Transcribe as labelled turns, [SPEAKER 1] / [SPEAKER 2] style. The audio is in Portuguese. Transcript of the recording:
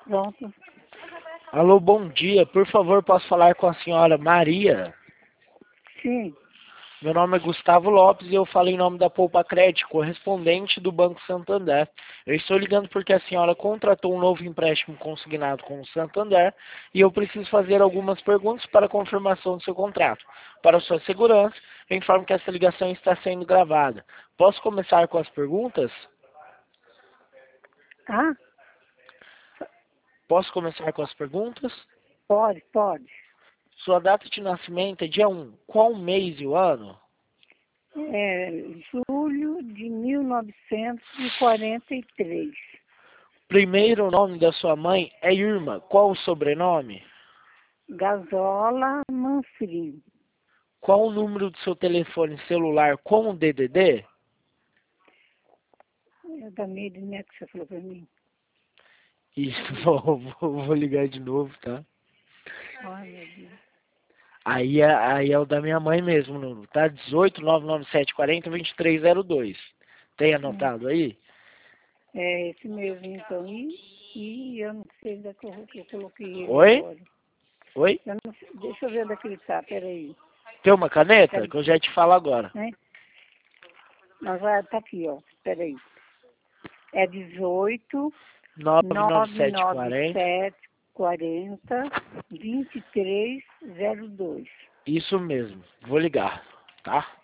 [SPEAKER 1] Pronto.
[SPEAKER 2] Alô, bom dia. Por favor, posso falar com a senhora Maria?
[SPEAKER 1] Sim.
[SPEAKER 2] Meu nome é Gustavo Lopes e eu falo em nome da Poupa Crédito, correspondente do Banco Santander. Eu estou ligando porque a senhora contratou um novo empréstimo consignado com o Santander e eu preciso fazer algumas perguntas para confirmação do seu contrato. Para sua segurança, eu informo que essa ligação está sendo gravada. Posso começar com as perguntas?
[SPEAKER 1] Ah,
[SPEAKER 2] Posso começar com as perguntas?
[SPEAKER 1] pode.
[SPEAKER 2] Sua data de nascimento é dia 1. Qual mês e o ano?
[SPEAKER 1] É julho de 1943.
[SPEAKER 2] Primeiro nome da sua mãe é Irma. Qual o sobrenome?
[SPEAKER 1] Gasola Manfrim.
[SPEAKER 2] Qual o número do seu telefone celular com o DDD?
[SPEAKER 1] É da Meire, né, que você falou pra mim.
[SPEAKER 2] Isso, vou ligar de novo, tá?
[SPEAKER 1] Ai, meu Deus.
[SPEAKER 2] Aí é o da minha mãe mesmo, Nuno, tá? 18 99740 2302. Tem anotado aí?
[SPEAKER 1] É esse mesmo, então. E eu não sei onde é que eu coloquei ele
[SPEAKER 2] Oi?
[SPEAKER 1] agora.
[SPEAKER 2] Oi?
[SPEAKER 1] Eu não sei, deixa eu ver onde é que ele tá, peraí.
[SPEAKER 2] Tem uma caneta? Que eu já te falo agora.
[SPEAKER 1] Né? Mas tá aqui, ó. Peraí. É 18
[SPEAKER 2] 99740.
[SPEAKER 1] 99740 2302.
[SPEAKER 2] Isso mesmo. Vou ligar, tá?